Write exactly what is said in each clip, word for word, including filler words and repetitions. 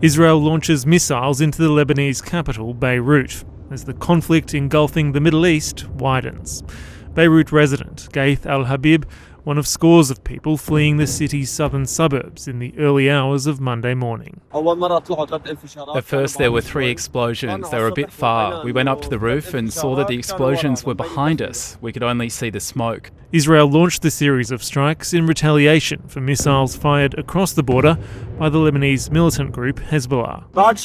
Israel launches missiles into the Lebanese capital, Beirut, as the conflict engulfing the Middle East widens. Beirut resident Gaith Al-Habib, one of scores of people fleeing the city's southern suburbs in the early hours of Monday morning. At first there were three explosions. They were a bit far. We went up to the roof and saw that the explosions were behind us. We could only see the smoke. Israel launched the series of strikes in retaliation for missiles fired across the border by the Lebanese militant group Hezbollah.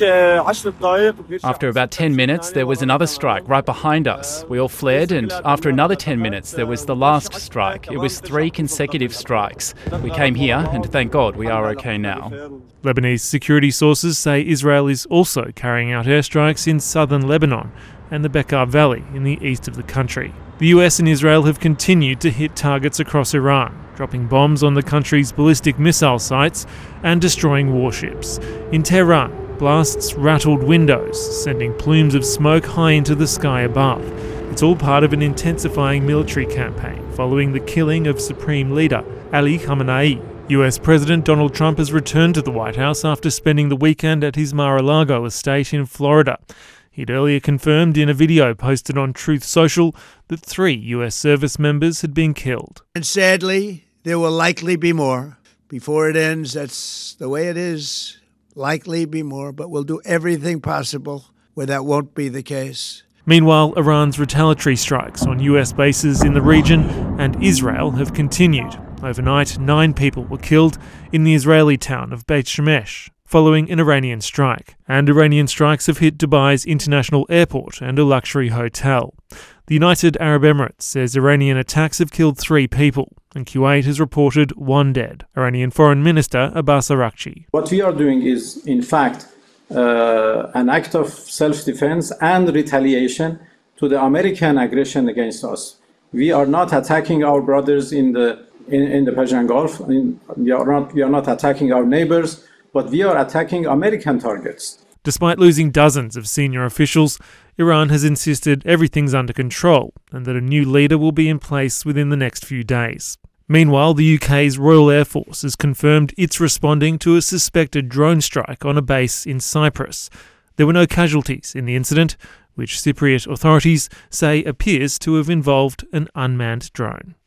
After about ten minutes, there was another strike right behind us. We all fled, and after another ten minutes, there was the last strike. It was three consecutive strikes. We came here, and thank God we are okay now. Lebanese security sources say Israel is also carrying out airstrikes in southern Lebanon and the Bekaa Valley in the east of the country. The U S and Israel have continued to hit targets across Iran, dropping bombs on the country's ballistic missile sites and destroying warships. In Tehran, blasts rattled windows, sending plumes of smoke high into the sky above. It's all part of an intensifying military campaign following the killing of Supreme Leader Ali Khamenei. U S President Donald Trump has returned to the White House after spending the weekend at his Mar-a-Lago estate in Florida. He'd earlier confirmed in a video posted on Truth Social that three U S service members had been killed. And sadly, there will likely be more. Before it ends, that's the way it is. Likely be more, but we'll do everything possible where that won't be the case. Meanwhile, Iran's retaliatory strikes on U S bases in the region and Israel have continued. Overnight, nine people were killed in the Israeli town of Beit Shemesh following an Iranian strike. And Iranian strikes have hit Dubai's international airport and a luxury hotel. The United Arab Emirates says Iranian attacks have killed three people, and Kuwait has reported one dead. Iranian Foreign Minister Abbas Araghchi. What we are doing is, in fact, uh, an act of self-defense and retaliation to the American aggression against us. We are not attacking our brothers in the in, in the Persian Gulf. I mean, we are not we are not attacking our neighbors, but we are attacking American targets. Despite losing dozens of senior officials, Iran has insisted everything's under control and that a new leader will be in place within the next few days. Meanwhile, the U K's Royal Air Force has confirmed it's responding to a suspected drone strike on a base in Cyprus. There were no casualties in the incident, which Cypriot authorities say appears to have involved an unmanned drone.